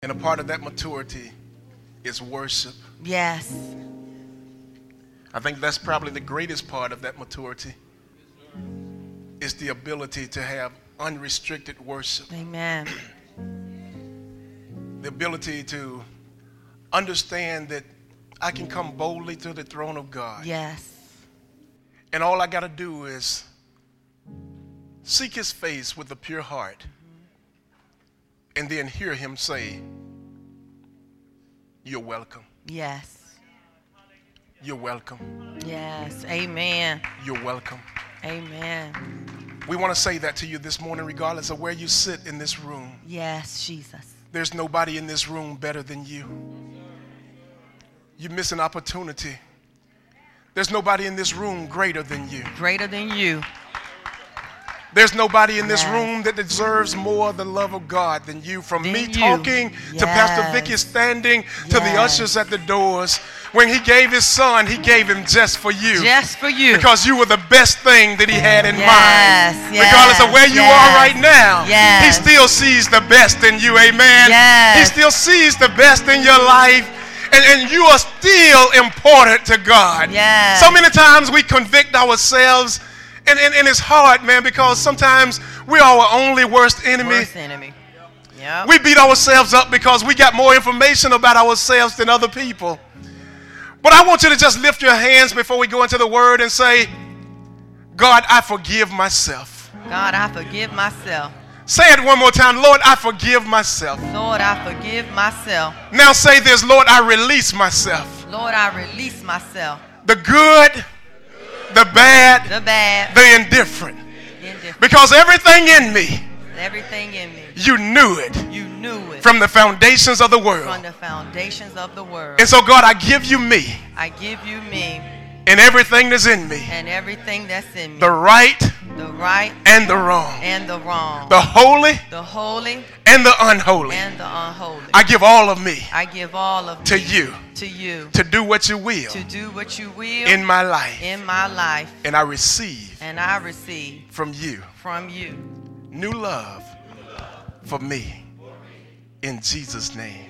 And a part of that maturity is worship. Yes. I think that's probably the greatest part of that maturity. Is the ability to have unrestricted worship. Amen. The ability to understand that I can come boldly to the throne of God. Yes. And all I got to do is seek his face with a pure heart and then hear him say, you're welcome. Yes. You're welcome. Yes. Amen. You're welcome. Amen. We want to say that to you this morning, regardless of where you sit in this room. Yes, Jesus. There's nobody in this room better than you. You miss an opportunity. There's nobody in this room greater than you. Greater than you. There's nobody in this room that deserves more the love of God than you. From me talking to Pastor Vicky standing to the ushers at the doors. When he gave his son, he gave him just for you. Just for you. Because you were the best thing that he had in mind. Yes. Regardless of where you are right now. Yes. He still sees the best in you. Amen. Yes. He still sees the best in your life. And you are still important to God. Yes. So many times we convict ourselves. And it's hard, man, because sometimes we're our only worst enemy. Worst enemy. Yep. We beat ourselves up because we got more information about ourselves than other people. But I want you to just lift your hands before we go into the word and say, God, I forgive myself. God, I forgive myself. Say it one more time. Lord, I forgive myself. Lord, I forgive myself. Now say this. Lord, I release myself. Lord, I release myself. The good, the bad, the indifferent. Because everything in me, you knew it. You knew it. From the foundations of the world. From the foundations of the world. And so, God, I give you me. I give you me. And everything that's in me. And everything that's in me. The right. The right. And the wrong. And the wrong. The holy. The holy. And the unholy. And the unholy. I give all of me. I give all of to me. You. To you. To do what you will. To do what you will. In my life. In my life. And I receive. And I receive. From you. From you. New love. For me. In Jesus' name.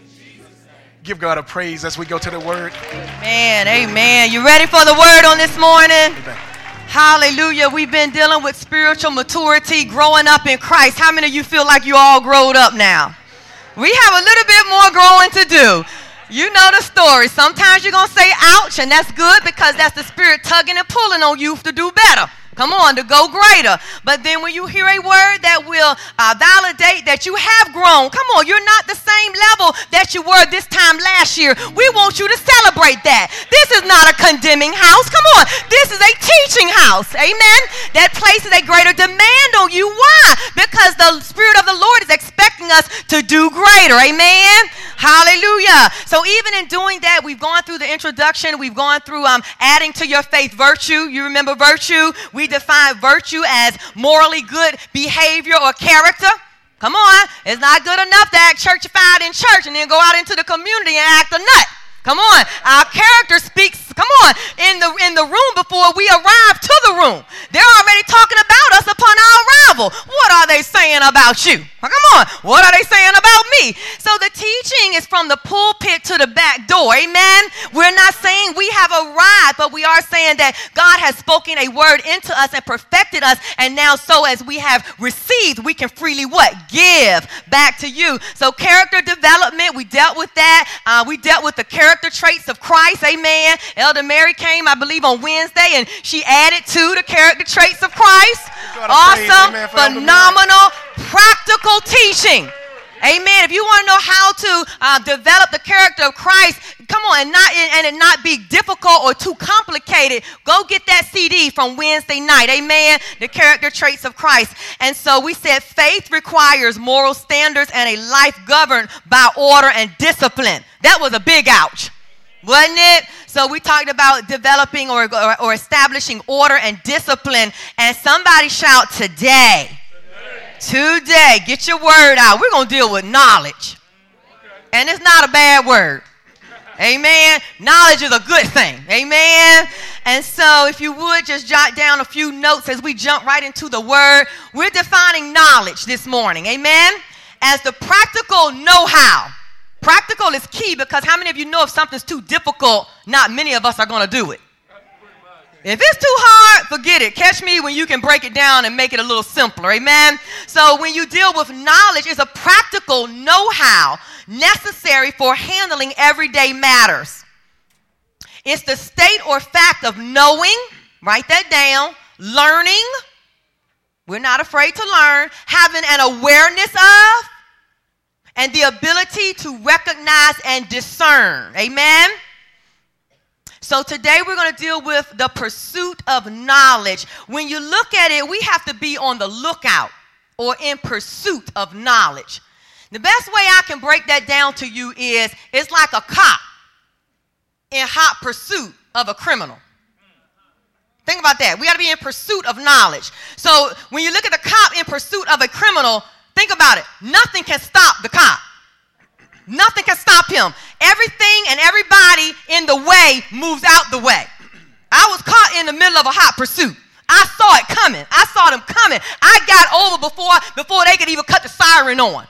Give God a praise as we go to the word. Amen. Amen. You ready for the word on this morning? Amen. Hallelujah. We've been dealing with spiritual maturity, growing up in Christ. How many of you feel like you all grown up now? We have a little bit more growing to do. You know the story. Sometimes you're going to say ouch, and that's good because that's the Spirit tugging and pulling on you to do better. Come on, to go greater. But then when you hear a word that will validate that you have grown, come on, you're not the same level that you were this time last year. We want you to celebrate that. This is not a condemning house. Come on, this is a teaching house. Amen. That places a greater demand on you. Why? Because the Spirit of the Lord is expecting us to do greater. Amen. Hallelujah. So even in doing that, we've gone through the introduction. We've gone through adding to your faith virtue. You remember virtue? We define virtue as morally good behavior or character. Come on. It's not good enough to act churchified in church and then go out into the community and act a nut. Come on. Our character speaks, come on, in the room before we arrive to the room. They're already talking about us upon our arrival. What are they saying about you? Come on. What are they saying about me? So the teaching is from the pulpit to the back door. Amen. We're not saying we have arrived, but we are saying that God has spoken a word into us and perfected us. And now so as we have received, we can freely what? Give back to you. So character development, we dealt with that. We dealt with the character traits of Christ. Amen. Elder Mary came, I believe, on Wednesday, and she added to the character traits of Christ. Awesome, phenomenal, practical teaching. Amen. If you want to know how to develop the character of Christ, come on, and it not be difficult or too complicated, go get that CD from Wednesday night. Amen. The character traits of Christ. And so we said faith requires moral standards and a life governed by order and discipline. That was a big ouch, wasn't it? So we talked about developing or establishing order and discipline. And somebody shout today. Today, get your word out. We're going to deal with knowledge. And it's not a bad word. Amen. Knowledge is a good thing. Amen. And so if you would just jot down a few notes as we jump right into the word. We're defining knowledge this morning. Amen. As the practical know-how control is key, because how many of you know if something's too difficult, not many of us are going to do it? If it's too hard, forget it. Catch me when you can break it down and make it a little simpler. Amen? So when you deal with knowledge, it's a practical know-how necessary for handling everyday matters. It's the state or fact of knowing, write that down, learning, we're not afraid to learn, having an awareness of, and the ability to recognize and discern. Amen? So today we're going to deal with the pursuit of knowledge. When you look at it, we have to be on the lookout or in pursuit of knowledge. The best way I can break that down to you is it's like a cop in hot pursuit of a criminal. Think about that. We got to be in pursuit of knowledge. So when you look at the cop in pursuit of a criminal, think about it. Nothing can stop the cop. Nothing can stop him. Everything and everybody in the way moves out the way. I was caught in the middle of a hot pursuit. I saw it coming. I saw them coming. I got over before they could even cut the siren on.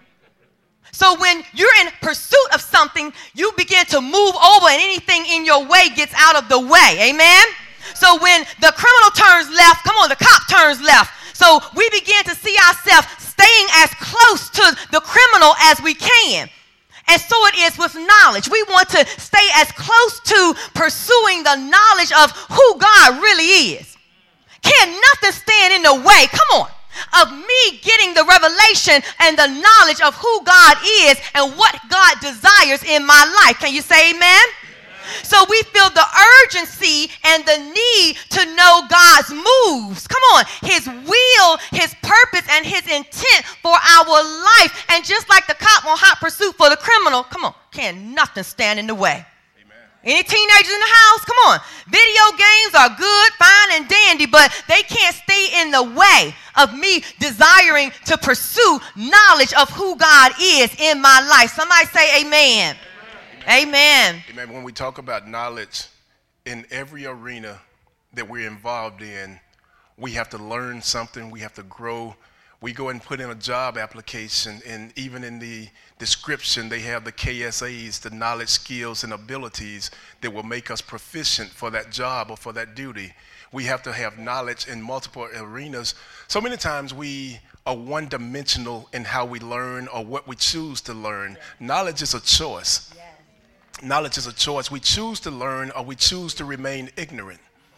So when you're in pursuit of something, you begin to move over and anything in your way gets out of the way. Amen? So when the criminal turns left, come on, the cop turns left. So we begin to see ourselves staying as close to the criminal as we can. And so it is with knowledge. We want to stay as close to pursuing the knowledge of who God really is. Can nothing stand in the way, come on, of me getting the revelation and the knowledge of who God is and what God desires in my life. Can you say amen? So we feel the urgency and the need to know God's moves. Come on. His will, his purpose, and his intent for our life. And just like the cop on hot pursuit for the criminal, come on, can nothing stand in the way. Amen. Any teenagers in the house? Come on. Video games are good, fine, and dandy, but they can't stay in the way of me desiring to pursue knowledge of who God is in my life. Somebody say amen. Amen. Amen. When we talk about knowledge, in every arena that we're involved in, we have to learn something. We have to grow. We go and put in a job application, and even in the description, they have the KSAs, the knowledge, skills, and abilities that will make us proficient for that job or for that duty. We have to have knowledge in multiple arenas. So many times we are one-dimensional in how we learn or what we choose to learn. Knowledge is a choice. Knowledge is a choice. We choose to learn or we choose to remain ignorant.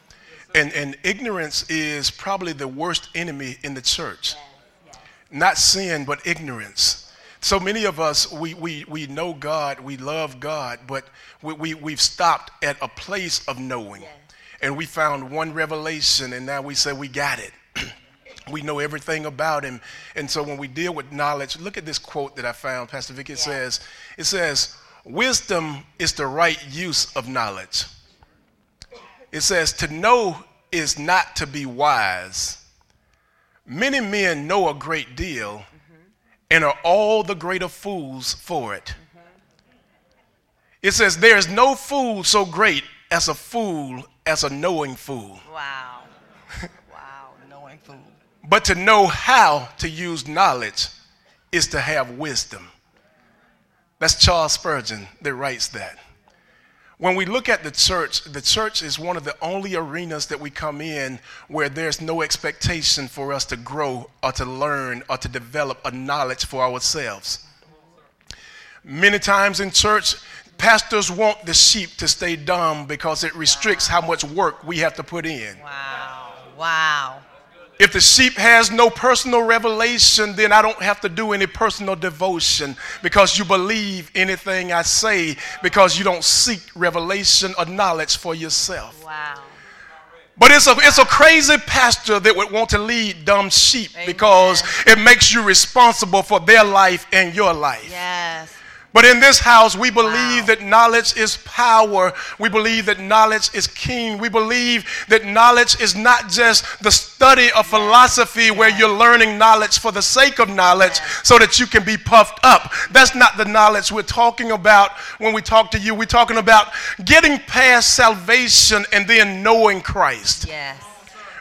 And ignorance is probably the worst enemy in the church. Not sin, but ignorance. So many of us, we know God, we love God, but we've stopped at a place of knowing. And we found one revelation, and now we say we got it. We know everything about him. And so when we deal with knowledge, look at this quote that I found, Pastor Vicky. It says, wisdom is the right use of knowledge. It says, to know is not to be wise. Many men know a great deal and are all the greater fools for it. It says, there is no fool so great as a knowing fool. Wow. Wow, knowing fool. But to know how to use knowledge is to have wisdom. That's Charles Spurgeon that writes that. When we look at the church is one of the only arenas that we come in where there's no expectation for us to grow or to learn or to develop a knowledge for ourselves. Many times in church, pastors want the sheep to stay dumb because it restricts how much work we have to put in. Wow. Wow. If the sheep has no personal revelation, then I don't have to do any personal devotion because you believe anything I say because you don't seek revelation or knowledge for yourself. Wow. But it's a crazy pastor that would want to lead dumb sheep. Amen. Because it makes you responsible for their life and your life. Yes. But in this house, we believe that knowledge is power. We believe that knowledge is king. We believe that knowledge is not just the study of philosophy where you're learning knowledge for the sake of knowledge so that you can be puffed up. That's not the knowledge we're talking about when we talk to you. We're talking about getting past salvation and then knowing Christ. Yes.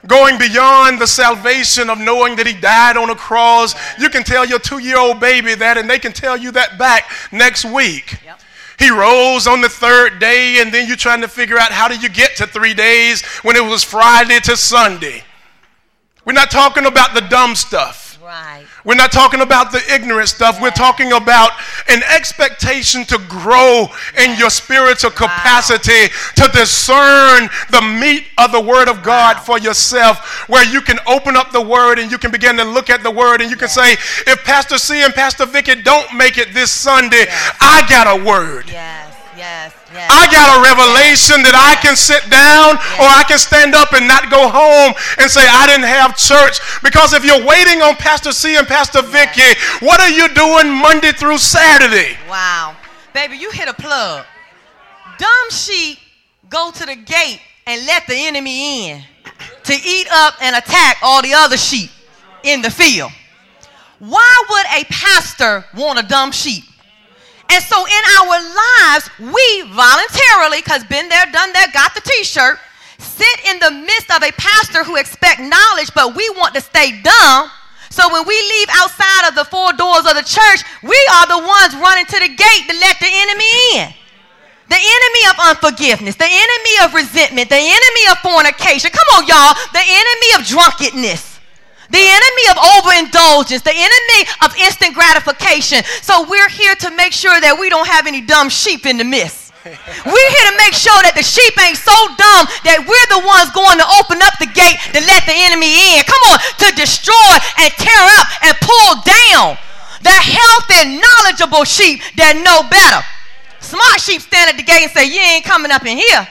Going beyond the salvation of knowing that he died on a cross. You can tell your 2-year-old baby that, and they can tell you that back next week. Yep. He rose on the 3rd day, and then you're trying to figure out how did you get to 3 days when it was Friday to Sunday. We're not talking about the dumb stuff. Right. We're not talking about the ignorant stuff. Yeah. We're talking about an expectation to grow in your spiritual capacity to discern the meat of the Word of God for yourself, where you can open up the Word and you can begin to look at the Word and you can say, if Pastor C and Pastor Vicky don't make it this Sunday, I got a word. Yes. I got a revelation that I can sit down or I can stand up and not go home and say I didn't have church. Because if you're waiting on Pastor C and Pastor Vicky, what are you doing Monday through Saturday? Wow. Baby, you hit a plug. Dumb sheep go to the gate and let the enemy in to eat up and attack all the other sheep in the field. Why would a pastor want a dumb sheep? And so in our lives, we voluntarily, because been there, done that, got the t-shirt, sit in the midst of a pastor who expects knowledge, but we want to stay dumb. So when we leave outside of the 4 doors of the church, we are the ones running to the gate to let the enemy in. The enemy of unforgiveness, the enemy of resentment, the enemy of fornication. Come on, y'all. The enemy of drunkenness. The enemy of overindulgence, the enemy of instant gratification. So we're here to make sure that we don't have any dumb sheep in the midst. We're here to make sure that the sheep ain't so dumb that we're the ones going to open up the gate to let the enemy in. Come on, to destroy and tear up and pull down the healthy and knowledgeable sheep that know better. Smart sheep stand at the gate and say, you ain't coming up in here.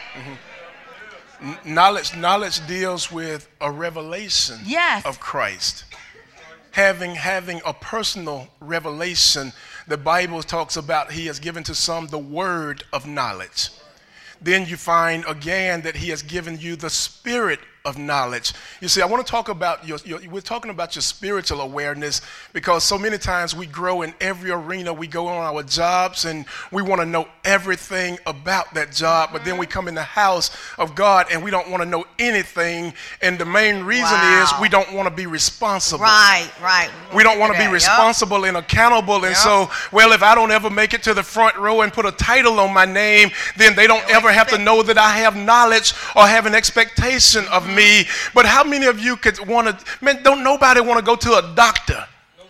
Knowledge deals with a revelation of Christ. Having a personal revelation, the Bible talks about he has given to some the word of knowledge. Then you find again that he has given you the spirit of knowledge. You see, I want to talk about we're talking about your spiritual awareness, because so many times we grow in every arena. We go on our jobs and we want to know everything about that job, but then we come in the house of God and we don't want to know anything. And the main reason is we don't want to be responsible. Right. We don't want to be responsible and accountable. And so, well, if I don't ever make it to the front row and put a title on my name, then they don't ever have to know that I have knowledge or have an expectation of me. But how many of you could want to, man, don't nobody want to go to a doctor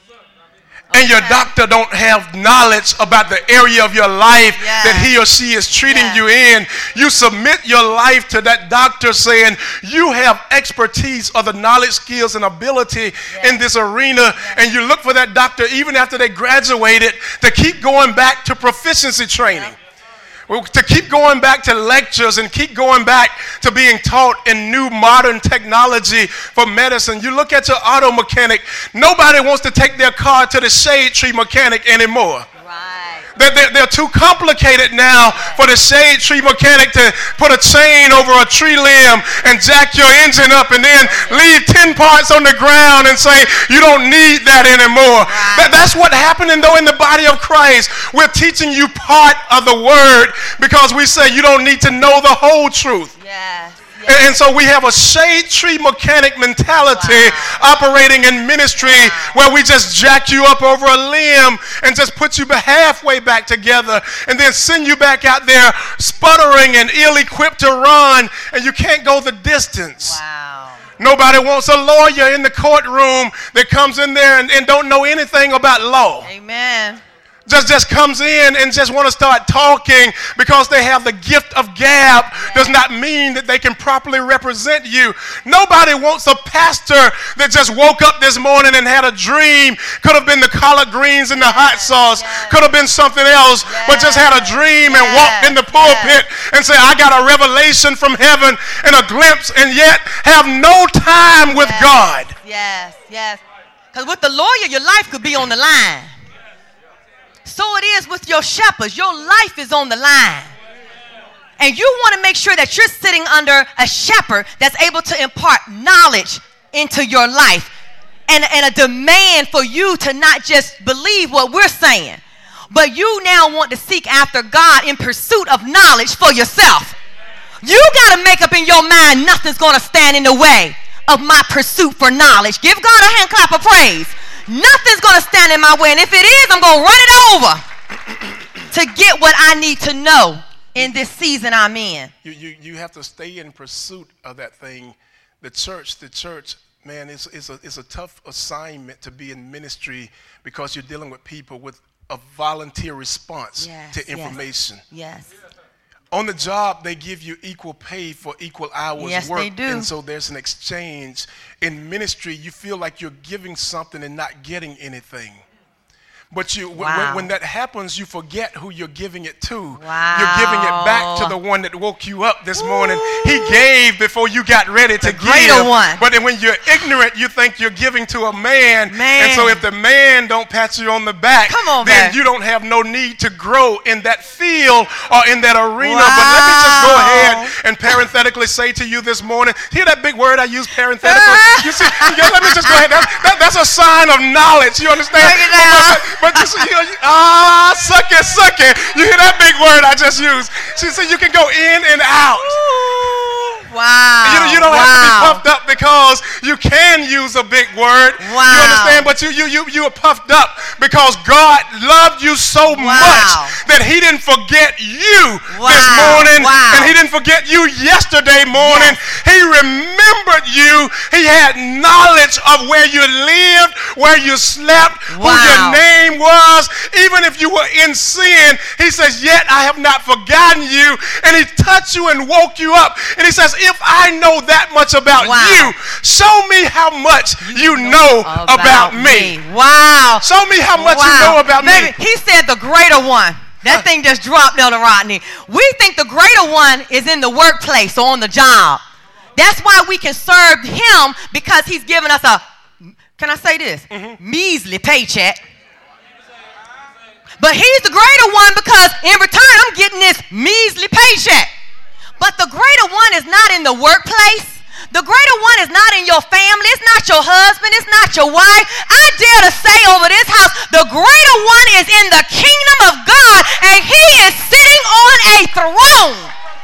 and your doctor don't have knowledge about the area of your life that he or she is treating you in. You submit your life to that doctor saying you have expertise or the knowledge, skills, and ability in this arena, and you look for that doctor even after they graduated to keep going back to proficiency training. To keep going back to lectures and keep going back to being taught in new modern technology for medicine. You look at your auto mechanic, nobody wants to take their car to the shade tree mechanic anymore. They're too complicated now for the shade tree mechanic to put a chain over a tree limb and jack your engine up and then leave 10 parts on the ground and say you don't need that anymore. That's what happening though in the body of Christ. We're teaching you part of the word because we say you don't need to know the whole truth. And so we have a shade tree mechanic mentality operating in ministry where we just jack you up over a limb and just put you halfway back together and then send you back out there sputtering and ill-equipped to run, and you can't go the distance. Nobody wants a lawyer in the courtroom that comes in there and don't know anything about law. Amen. Just comes in and just want to start talking because they have the gift of gab does not mean that they can properly represent you. Nobody wants a pastor that just woke up this morning and had a dream. Could have been the collard greens and the hot sauce. Could have been something else, but just had a dream and walked in the pulpit and said, I got a revelation from heaven and a glimpse, and yet have no time with God. Because with the lawyer, your life could be on the line. So it is with your shepherds. Your life is on the line. And you want to make sure that you're sitting under a shepherd that's able to impart knowledge into your life and a demand for you to not just believe what we're saying, but you now want to seek after God in pursuit of knowledge for yourself. You got to make up in your mind nothing's going to stand in the way of my pursuit for knowledge. Give God a hand clap of praise. Nothing's going to stand in my way. And if it is, I'm going to run it over to get what I need to know in this season I'm in. You have to stay in pursuit of that thing. The church, man, it's a tough assignment to be in ministry because you're dealing with people with a volunteer response to information. Yes. On the job, they give you equal pay for equal hours Yes, work. they do. And so there's an exchange. In ministry, you feel like you're giving something and not getting anything. But when that happens, you forget who you're giving it to. Wow. You're giving it back to the one that woke you up this morning. He gave before you got ready to give. One. But then when you're ignorant, you think you're giving to a man. And so if the man don't pat you on the back, then you don't have no need to grow in that field or in that arena. Wow. But let me just go ahead and parenthetically say to you this morning, hear that big word I use, parenthetically? You see, let me just go ahead. That's a sign of knowledge. You understand? Break it down. But you see, suck it. You hear that big word I just used? See, so you can go in and out. Wow. You don't have to be puffed up because you can use a big word. Wow. You understand? But you are puffed up because God loved you so much that he didn't forget you this morning. And he didn't forget you yesterday morning. Yes. He remembered you. He had knowledge of where you lived, where you slept, who your name was. Even if you were in sin, he says, yet I have not forgotten you. And he touched you and woke you up. And he says, if I know that much about you, show me how much you know about me. Wow. Show me how much you know about me. He said the greater one. That thing just dropped, Elder Rodney. We think the greater one is in the workplace or on the job. That's why we can serve him, because he's given us a, can I say this? Measly paycheck. But he's the greater one because in return I'm getting this measly paycheck. But the greater one is not in the workplace. The greater one is not in your family. It's not your husband. It's not your wife. I dare to say over this house, the greater one is in the kingdom of God, and he is sitting on a throne.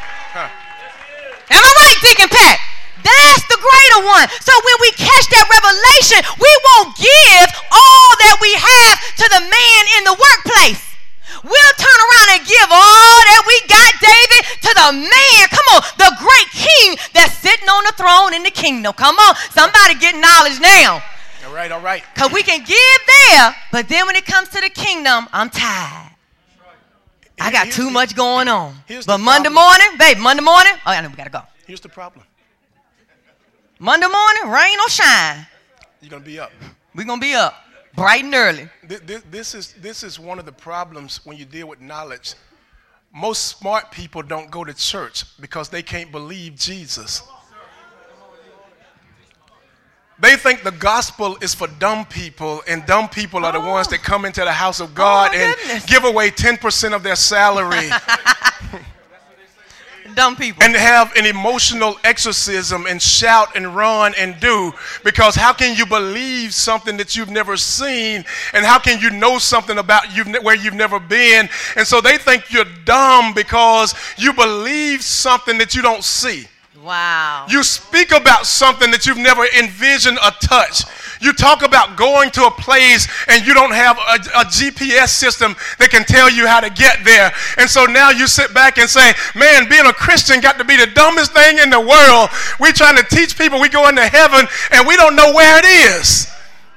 Am I right, Deacon Pat? That's the greater one. So when we catch that revelation, we won't give all that we have to the man in the workplace. We'll turn around and give all that we got, David, to the man. Come on, the great king that's sitting on the throne in the kingdom. Come on, somebody get knowledge now. All right. Because we can give there, but then when it comes to the kingdom, I'm tired. I got too much going on. But Monday morning, oh, I know we got to go. Here's the problem. Monday morning, rain or shine. You're going to be up. We're going to be up. Bright and early. This is one of the problems when you deal with knowledge. Most smart people don't go to church because they can't believe Jesus. They think the gospel is for dumb people, and dumb people are the ones that come into the house of God and give away 10% of their salary. Dumb people. And have an emotional exorcism and shout and run and do, because how can you believe something that you've never seen, and how can you know something about where you've never been? And so they think you're dumb because you believe something that you don't see. Wow. You speak about something that you've never envisioned or touched. You talk about going to a place and you don't have a GPS system that can tell you how to get there. And so now you sit back and say, man, being a Christian got to be the dumbest thing in the world. We're trying to teach people we go into heaven and we don't know where it is.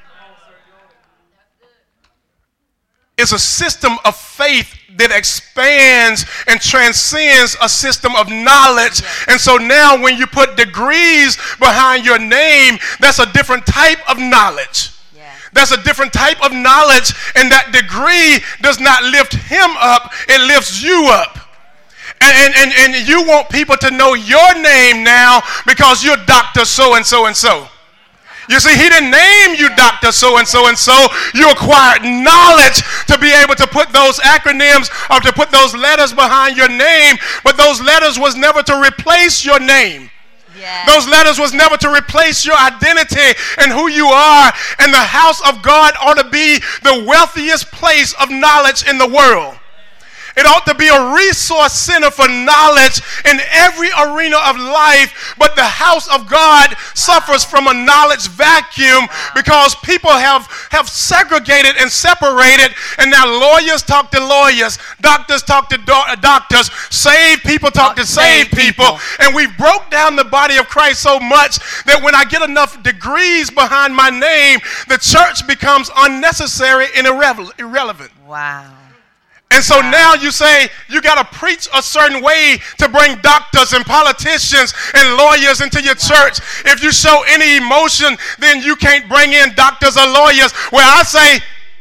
It's a system of faith that expands and transcends a system of knowledge. And so now when you put degrees behind your name, that's a different type of knowledge. That's a different type of knowledge, and that degree does not lift him up, it lifts you up. And you want people to know your name now because you're Dr. So-and-so and so. You see, he didn't name you Dr. So-and-so and so. You acquired knowledge to be able to put those acronyms or to put those letters behind your name, but those letters was never to replace your name. Yeah. Those letters was never to replace your identity and who you are. And the house of God ought to be the wealthiest place of knowledge in the world. It ought to be a resource center for knowledge in every arena of life. But the house of God suffers from a knowledge vacuum because people have segregated and separated. And now lawyers talk to lawyers, doctors talk to doctors, saved people talk to saved people. And we broke down the body of Christ so much that when I get enough degrees behind my name, the church becomes unnecessary and irrelevant. Wow. And so now you say you got to preach a certain way to bring doctors and politicians and lawyers into your church. If you show any emotion, then you can't bring in doctors or lawyers. Well, I say,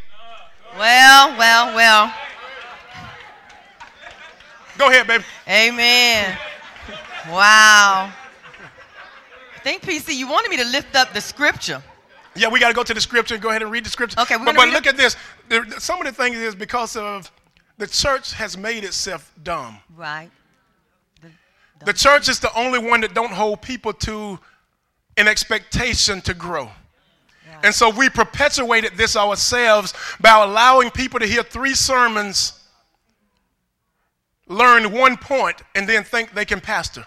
well. Go ahead, baby. Amen. Wow. I think, PC, you wanted me to lift up the scripture. Yeah, we got to go to the scripture and go ahead and read the scripture. Okay, but look at this. Some of the things is because of the church has made itself dumb. Right. The church is the only one that don't hold people to an expectation to grow. Yeah. And so we perpetuated this ourselves by allowing people to hear 3 sermons, learn 1 point, and then think they can pastor.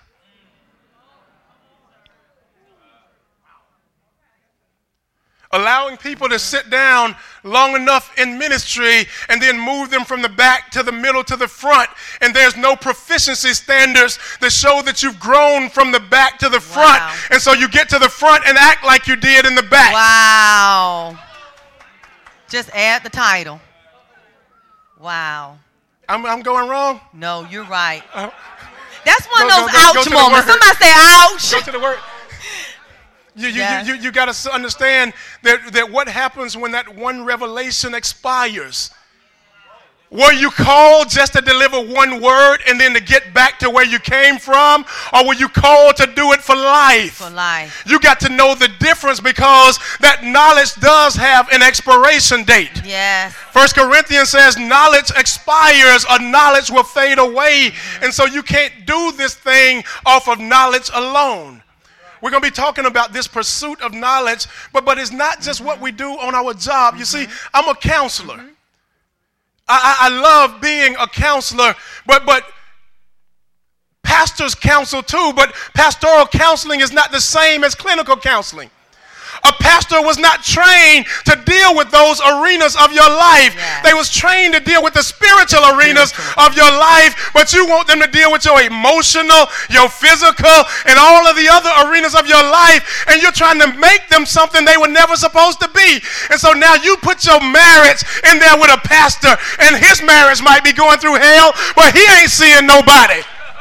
Allowing people to sit down long enough in ministry and then move them from the back to the middle to the front. And there's no proficiency standards that show that you've grown from the back to the front. And so you get to the front and act like you did in the back. Wow. Just add the title. Wow. I'm going wrong? No, you're right. That's one of those ouch moments. Somebody say ouch. Go to the word. You got to understand that what happens when that one revelation expires. Were you called just to deliver 1 word and then to get back to where you came from? Or were you called to do it for life? For life. You got to know the difference because that knowledge does have an expiration date. Yes. 1 Corinthians says knowledge expires or knowledge will fade away. And so you can't do this thing off of knowledge alone. We're going to be talking about this pursuit of knowledge, but it's not just what we do on our job. You see, I'm a counselor. I love being a counselor, but pastors counsel too, but pastoral counseling is not the same as clinical counseling. A pastor was not trained to deal with those arenas of your life. Yeah. They was trained to deal with the spiritual arenas of your life, but you want them to deal with your emotional, your physical, and all of the other arenas of your life, and you're trying to make them something they were never supposed to be. And so now you put your marriage in there with a pastor, and his marriage might be going through hell, but he ain't seeing nobody.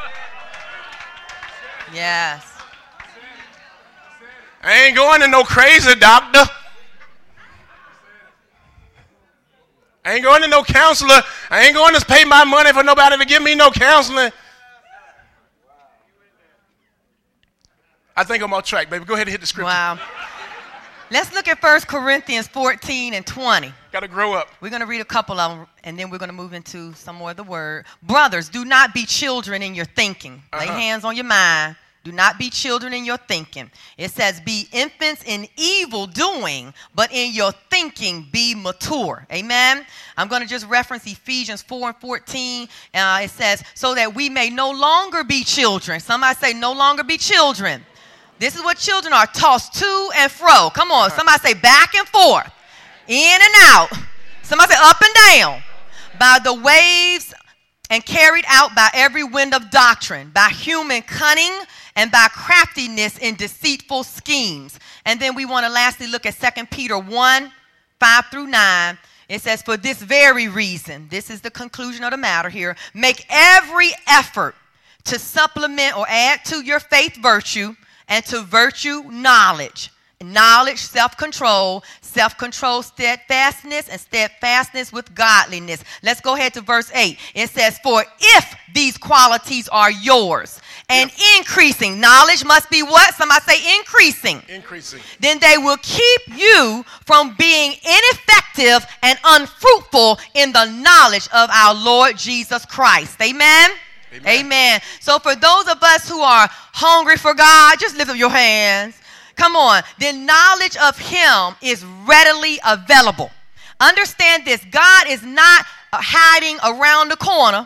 Yes. I ain't going to no crazy doctor. I ain't going to no counselor. I ain't going to pay my money for nobody to give me no counseling. I think I'm on track, baby. Go ahead and hit the scripture. Wow. Let's look at 1 Corinthians 14 and 20. Got to grow up. We're going to read a couple of them, and then we're going to move into some more of the word. Brothers, do not be children in your thinking. Lay hands on your mind. Do not be children in your thinking. It says, be infants in evil doing, but in your thinking be mature. Amen. I'm going to just reference Ephesians 4 and 14. It says, so that we may no longer be children. Somebody say, no longer be children. This is what children are, tossed to and fro. Come on. Somebody say back and forth, in and out. Somebody say up and down. By the waves and carried out by every wind of doctrine, by human cunning and by craftiness in deceitful schemes. And then we want to lastly look at 2 Peter 1, 5 through 9. It says, for this very reason, this is the conclusion of the matter here, make every effort to supplement or add to your faith virtue, and to virtue knowledge. Knowledge, self-control, steadfastness, and steadfastness with godliness. Let's go ahead to verse 8. It says, for if these qualities are yours and increasing, knowledge must be what? Somebody say increasing. Increasing. Then they will keep you from being ineffective and unfruitful in the knowledge of our Lord Jesus Christ. Amen? Amen. Amen. So for those of us who are hungry for God, just lift up your hands. Come on. The knowledge of him is readily available. Understand this. God is not hiding around the corner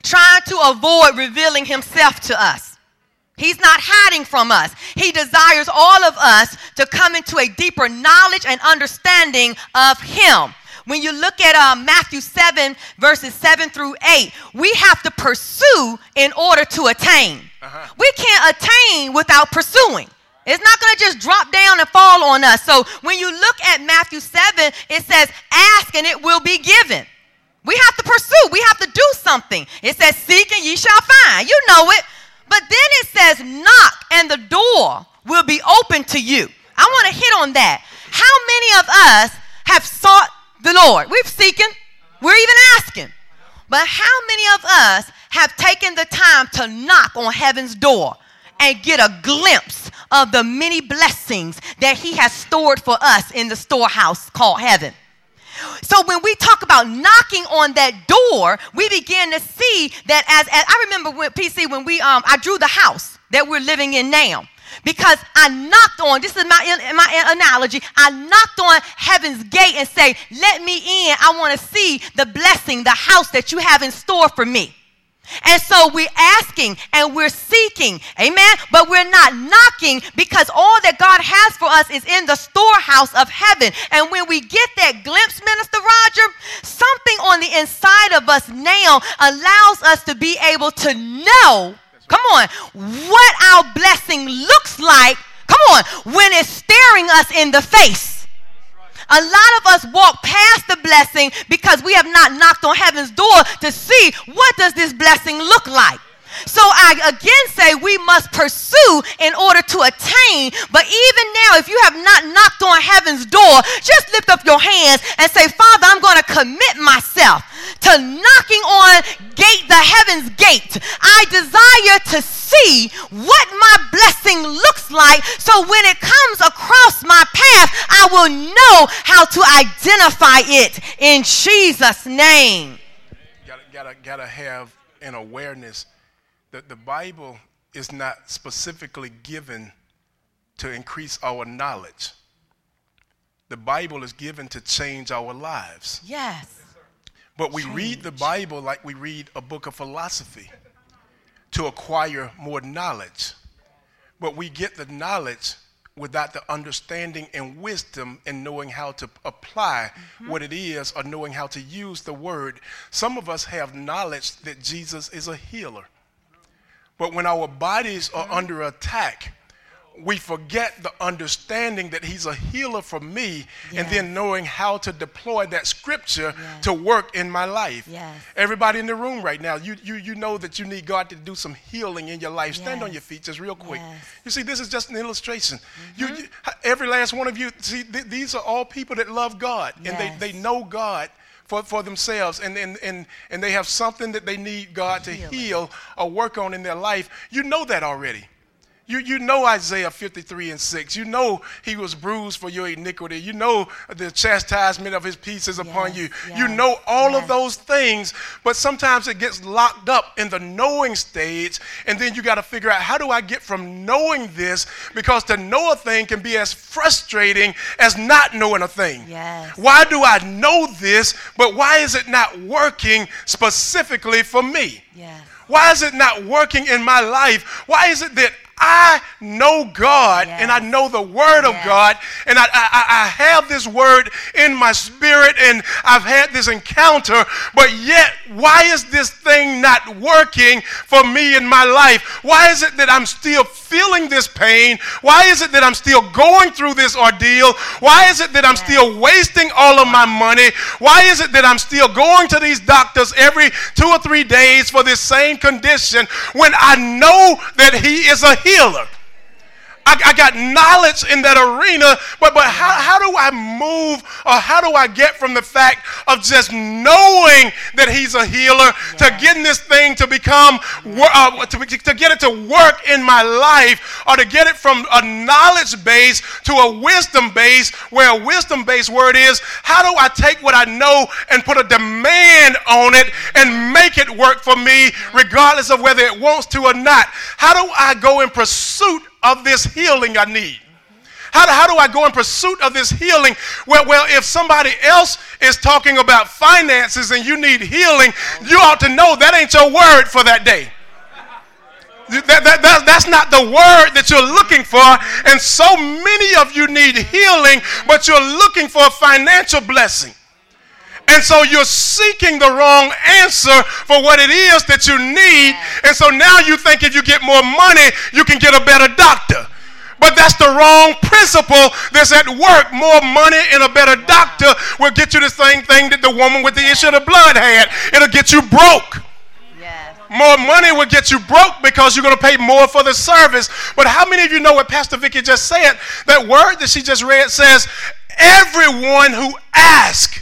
trying to avoid revealing himself to us. He's not hiding from us. He desires all of us to come into a deeper knowledge and understanding of him. When you look at Matthew 7, verses 7 through 8, we have to pursue in order to attain. We can't attain without pursuing. It's not going to just drop down and fall on us. So when you look at Matthew 7, it says, ask and it will be given. We have to pursue. We have to do something. It says, seek and ye shall find. You know it. But then it says, knock and the door will be open to you. I want to hit on that. How many of us have sought the Lord? We're seeking. We're even asking. But how many of us have taken the time to knock on heaven's door and get a glimpse of the many blessings that he has stored for us in the storehouse called heaven? So when we talk about knocking on that door, we begin to see that as I remember when PC, when I drew the house that we're living in now, because I knocked on, this is my analogy, I knocked on heaven's gate and say, let me in. I want to see the blessing, the house that you have in store for me. And so we're asking and we're seeking, amen, but we're not knocking because all that God has for us is in the storehouse of heaven. And when we get that glimpse, Minister Roger, something on the inside of us now allows us to be able to know, come on, what our blessing looks like, come on, when it's staring us in the face. A lot of us walk past the blessing because we have not knocked on heaven's door to see what does this blessing look like. So I again say we must pursue in order to attain. But even now, if you have not knocked on heaven's door, just lift up your hands and say, Father, I'm going to commit myself to knocking on the heaven's gate. I desire to see what my blessing looks like, so when it comes across my path, I will know how to identify it in Jesus' name. Gotta have an awareness that the Bible is not specifically given to increase our knowledge. The Bible is given to change our lives. Yes. But we read the Bible like we read a book of philosophy to acquire more knowledge. But we get the knowledge without the understanding and wisdom and knowing how to apply what it is or knowing how to use the word. Some of us have knowledge that Jesus is a healer. But when our bodies are under attack, we forget the understanding that he's a healer for me, and then knowing how to deploy that scripture to work in my life. Everybody in the room right now, you know that you need God to do some healing in your life. Stand on your feet just real quick. You see, this is just an illustration. You, every last one of you, see, these are all people that love God, and they know God for themselves, and they have something that they need God to heal or work on in their life. You know that already. You know Isaiah 53:6. You know he was bruised for your iniquity. You know the chastisement of his peace is upon you. You know all of those things, but sometimes it gets locked up in the knowing stage, and then you got to figure out, how do I get from knowing this? Because to know a thing can be as frustrating as not knowing a thing. Why do I know this, but why is it not working specifically for me? Why is it not working in my life? Why is it that I know God and I know the word of God, and I have this word in my spirit, and I've had this encounter, but yet why is this thing not working for me in my life? Why is it that I'm still feeling this pain? Why is it that I'm still going through this ordeal? Why is it that I'm still wasting all of my money? Why is it that I'm still going to these doctors every 2 or 3 days for this same condition when I know that he is a healer? I got knowledge in that arena, but how do I move, or how do I get from the fact of just knowing that he's a healer to getting this thing to become, to get it to work in my life, or to get it from a knowledge base to a wisdom base, where a wisdom based word is, how do I take what I know and put a demand on it and make it work for me regardless of whether it wants to or not? How do I go in pursuit of this healing I need? How do I go in pursuit of this healing? Well, if somebody else is talking about finances and you need healing, you ought to know that ain't your word for that day. That's not the word that you're looking for. And so many of you need healing, but you're looking for a financial blessing. And so you're seeking the wrong answer for what it is that you need. And so now you think if you get more money, you can get a better doctor. But that's the wrong principle that's at work. More money and a better doctor will get you the same thing that the woman with the issue of the blood had. It'll get you broke. More money will get you broke because you're going to pay more for the service. But how many of you know what Pastor Vicki just said? That word that she just read says, everyone who asks.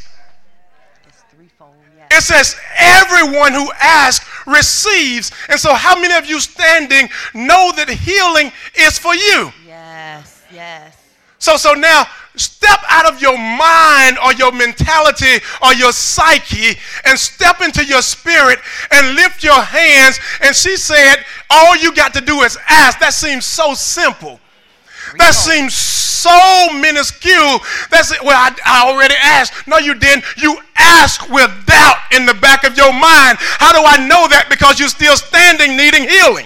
It says everyone who asks receives. And so how many of you standing know that healing is for you? Yes, yes. So now step out of your mind or your mentality or your psyche and step into your spirit and lift your hands. And she said, all you got to do is ask. That seems so simple. That seems so minuscule. That's it. Well, I already asked. No, you didn't. You asked with doubt in the back of your mind. How do I know that? Because you're still standing needing healing.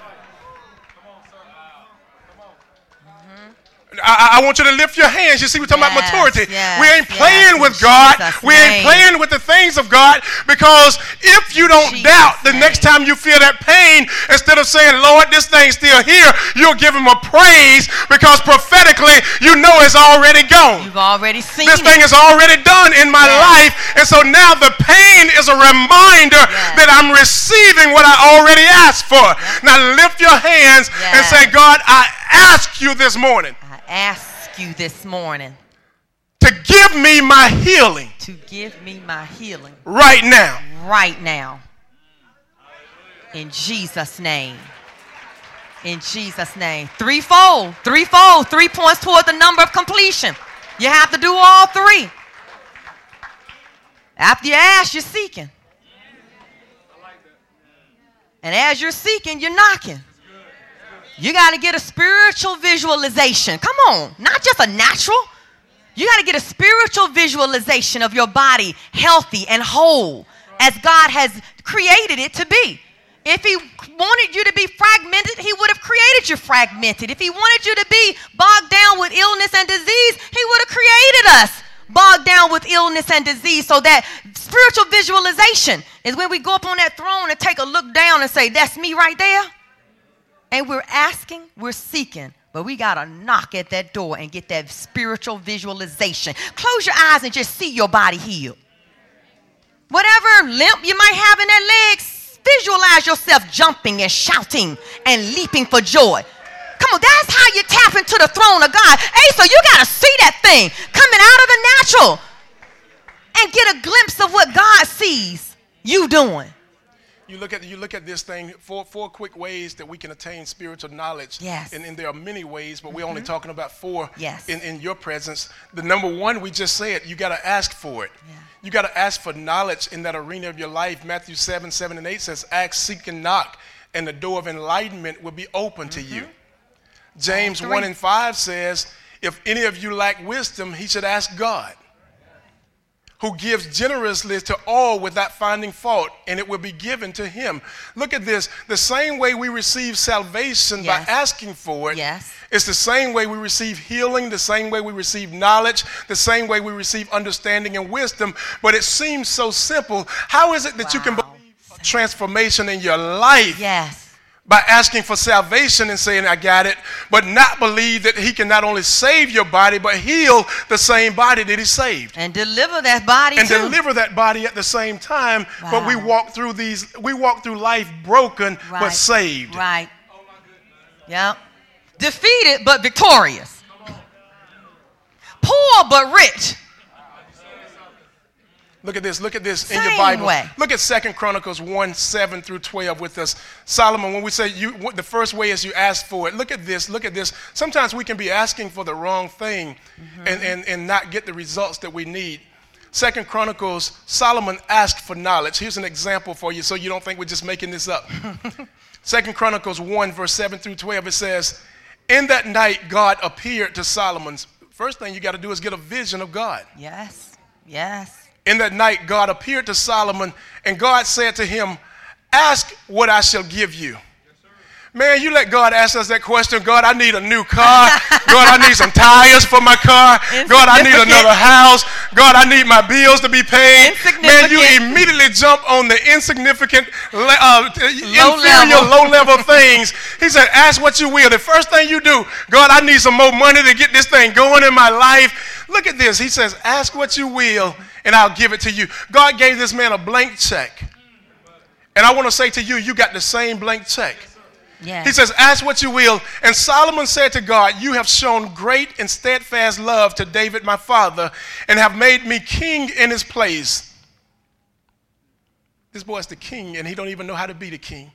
I want you to lift your hands. You see, we're talking about maturity. We ain't playing with God. We ain't playing with the things of God, because if you don't doubt, the next time you feel that pain, instead of saying, Lord, this thing's still here, you'll give him a praise, because prophetically you know it's already gone. You've already seen this thing is already done in my life. And so now the pain is a reminder that I'm receiving what I already asked for. Now lift your hands and say, God, I ask you this morning. Ask you this morning to give me my healing. To give me my healing right now. Right now. In Jesus' name. In Jesus' name. Threefold. 3 points toward the number of completion. You have to do all 3. After you ask, you're seeking. And as you're seeking, you're knocking. You got to get a spiritual visualization. Come on. Not just a natural. You got to get a spiritual visualization of your body healthy and whole as God has created it to be. If he wanted you to be fragmented, he would have created you fragmented. If he wanted you to be bogged down with illness and disease, he would have created us bogged down with illness and disease. So that spiritual visualization is when we go up on that throne and take a look down and say, that's me right there. And we're asking, we're seeking, but we got to knock at that door and get that spiritual visualization. Close your eyes and just see your body healed. Whatever limp you might have in that leg, visualize yourself jumping and shouting and leaping for joy. Come on, that's how you tap into the throne of God. Hey, so you got to see that thing coming out of the natural and get a glimpse of what God sees you doing. You look at this thing, four quick ways that we can attain spiritual knowledge. Yes. And there are many ways, but we're only talking about 4 yes. in your presence. The number 1, we just said, you got to ask for it. Yeah. You got to ask for knowledge in that arena of your life. Matthew 7 and 8 says, ask, seek, and knock, and the door of enlightenment will be open to you. James 1 and 5 says, if any of you lack wisdom, he should ask God, who gives generously to all without finding fault, and it will be given to him. Look at this. The same way we receive salvation by asking for it, it's the same way we receive healing, the same way we receive knowledge, the same way we receive understanding and wisdom. But it seems so simple. How is it that you can believe a transformation in your life? By asking for salvation and saying, I got it, but not believe that he can not only save your body, but heal the same body that he saved. And deliver that body and deliver that body at the same time. But we walk through life broken, but saved. Right. Yep. Defeated, but victorious. Poor, but rich. Look at this in your Bible. Look at 2 Chronicles 1, 7 through 12 with us. Solomon, when we say the first way is you ask for it. Look at this. Sometimes we can be asking for the wrong thing and not get the results that we need. 2 Chronicles, Solomon asked for knowledge. Here's an example for you so you don't think we're just making this up. 2 Chronicles 1, verse 7 through 12, it says, In that night, God appeared to Solomon. First thing you got to do is get a vision of God. Yes. Yes. In that night, God appeared to Solomon, and God said to him, ask what I shall give you. Man, you let God ask us that question. God, I need a new car. God, I need some tires for my car. God, I need another house. God, I need my bills to be paid. Man, you immediately jump on the insignificant, inferior, low-level things. He said, ask what you will. The first thing you do, God, I need some more money to get this thing going in my life. Look at this. He says, ask what you will, and I'll give it to you. God gave this man a blank check. And I want to say to you, you got the same blank check. Yes. He says, ask what you will. And Solomon said to God, you have shown great and steadfast love to David my father, and have made me king in his place. This boy's the king, and he don't even know how to be the king.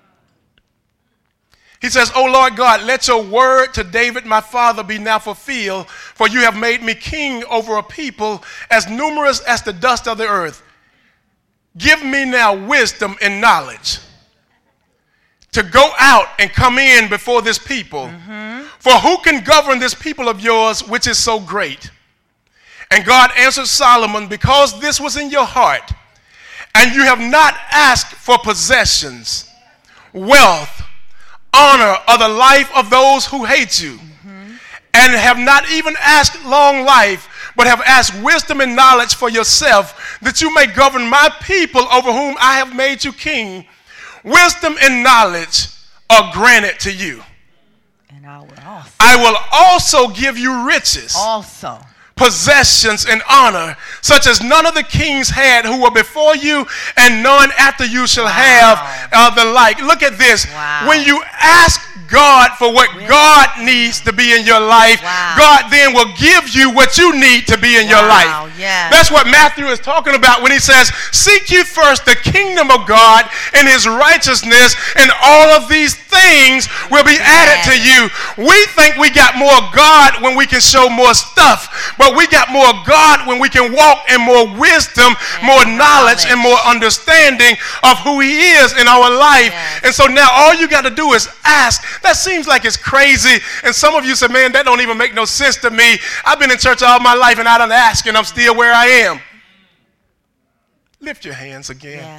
He says, O Lord God, let your word to David my father be now fulfilled, for you have made me king over a people as numerous as the dust of the earth. Give me now wisdom and knowledge to go out and come in before this people. For who can govern this people of yours, which is so great? And God answered Solomon, because this was in your heart, and you have not asked for possessions, wealth, honor, or the life of those who hate you, and have not even asked long life, but have asked wisdom and knowledge for yourself, that you may govern my people over whom I have made you king. Wisdom and knowledge are granted to you. And I will also give you riches. Possessions and honor, such as none of the kings had who were before you, and none after you shall have the like. Look at this. When you ask God for what God needs to be in your life, God then will give you what you need to be in your life. That's what Matthew is talking about when he says, seek ye first the kingdom of God and his righteousness, and all of these things will be added to you. We think we got more God when we can show more stuff, but we got more God when we can walk in more wisdom, more knowledge, and more understanding of who he is in our life. And so now all you got to do is ask. That seems like it's crazy. And some of you say, man, that don't even make no sense to me. I've been in church all my life and I don't ask and I'm still where I am. Lift your hands again.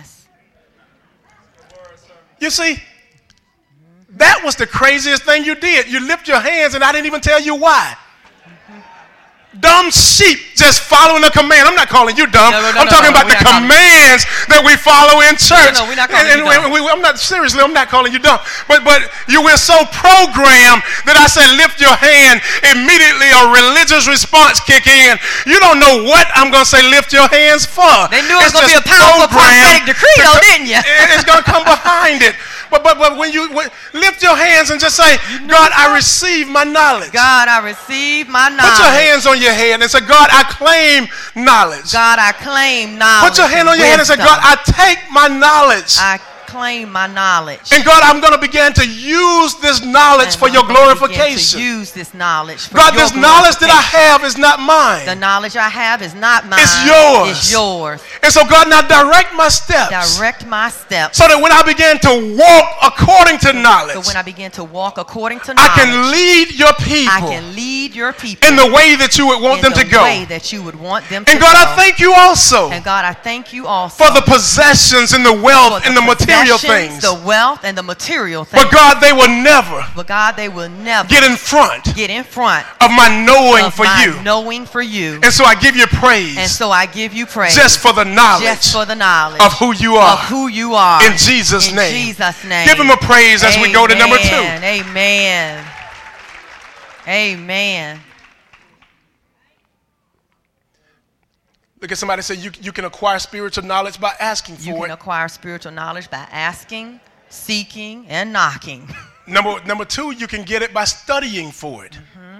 You see, that was the craziest thing you did. You lift your hands and I didn't even tell you why. Dumb sheep just following a command. I'm not calling you dumb. I'm talking about the commands that we follow in church. We're not calling you dumb. I'm not calling you dumb. But you were so programmed that I said lift your hand. Immediately a religious response kick in. You don't know what I'm going to say lift your hands for. They knew it was going to be a powerful prophetic decree though, didn't you? It's going to come behind it. But when you lift your hands and just say, God, I receive my knowledge. God, I receive my knowledge. Put your hands on your head and say, God, I claim knowledge. God, I claim knowledge. Put your hand on your head and say, God, I take my knowledge. I claim my knowledge. And God, I'm going to begin to use this knowledge for your glorification. Use this knowledge for God, your this knowledge that I have is not mine. The knowledge I have is not mine. It's yours. It's yours. And so God, now direct my steps. Direct my steps. So that when I begin to walk according to knowledge. So when I begin to walk according to knowledge. I can lead your people. I can lead your people. In the way that you would want them to go. In the way that you would want them to go. And God, I thank you also. And God, I thank you also. For the possessions and the wealth and the material things. The wealth and the material things. But God, they will never. But God, they will never get in front. Get in front of my knowing for you. Knowing for you. And so I give you praise. And so I give you praise. Just for the knowledge. Just for the knowledge of who you are. Of who you are. In Jesus' name. In Jesus' name. Give him a praise as we go to number 2. Amen. Amen. Look at somebody say you can acquire spiritual knowledge by asking for it. You can acquire spiritual knowledge by asking, seeking, and knocking. Number 2, you can get it by studying for it.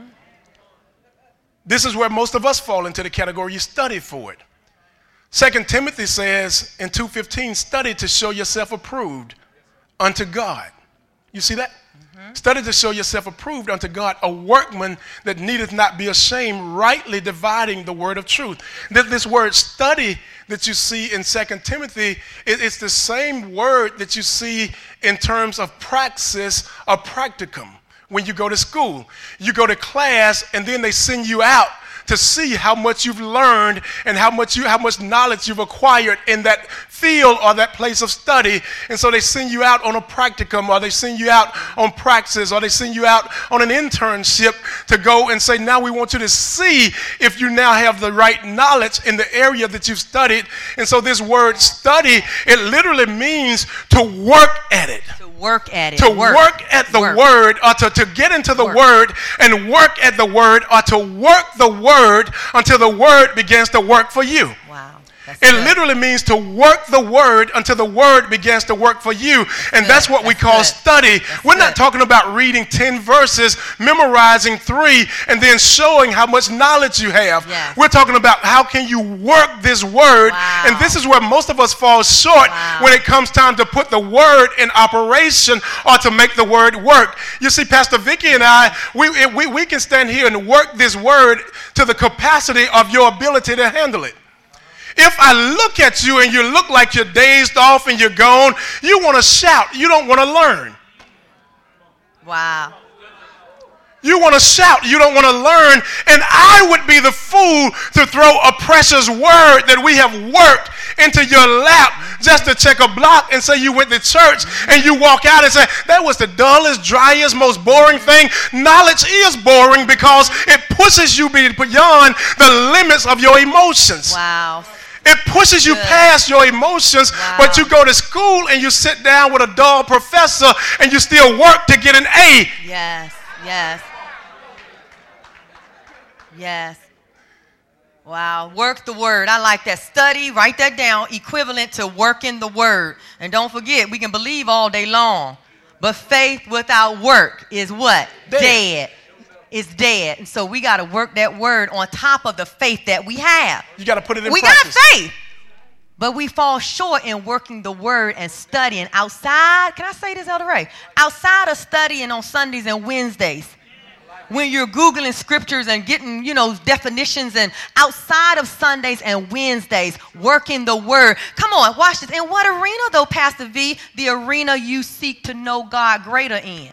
This is where most of us fall into the category you study for it. 2 Timothy says in 2:15, study to show yourself approved unto God. You see that? Study to show yourself approved unto God, a workman that needeth not be ashamed, rightly dividing the word of truth. This word study that you see in 2 Timothy, it's the same word that you see in terms of praxis or practicum, when you go to school. You go to class, and then they send you out to see how much you've learned and how much knowledge you've acquired in that field or that place of study. And so they send you out on a practicum, or they send you out on praxis, or they send you out on an internship to go and say, now we want you to see if you now have the right knowledge in the area that you've studied. And so this word study, it literally means to work at it. Work at it. To work at the word, or to get into the word and work at the word, or to work the word until the word begins to work for you. Wow. It literally means to work the word until the word begins to work for you. And that's what we call study. We're not talking about reading 10 verses, memorizing 3, and then showing how much knowledge you have. Yes. We're talking about how can you work this word. Wow. And this is where most of us fall short when it comes time to put the word in operation or to make the word work. You see, Pastor Vicki and I, we can stand here and work this word to the capacity of your ability to handle it. If I look at you and you look like you're dazed off and you're gone, you want to shout. You don't want to learn. Wow. You want to shout. You don't want to learn. And I would be the fool to throw a precious word that we have worked into your lap just to check a block and say you went to church, and you walk out and say, that was the dullest, driest, most boring thing. Knowledge is boring because it pushes you beyond the limits of your emotions. Wow. It pushes you past your emotions, but you go to school and you sit down with a dull professor and you still work to get an A. Yes, yes. Yes. Wow. Work the word. I like that. Study, write that down, equivalent to working the word. And don't forget, we can believe all day long, but faith without work is what? Dead. Is dead. And so we got to work that word on top of the faith that we have. You got to put it in practice. We got faith, but we fall short in working the word and studying outside. Can I say this, Elder Ray? Outside of studying on Sundays and Wednesdays, when you're Googling scriptures and getting, definitions, and outside of Sundays and Wednesdays, working the word. Come on, watch this. In what arena, though, Pastor V? The arena you seek to know God greater in.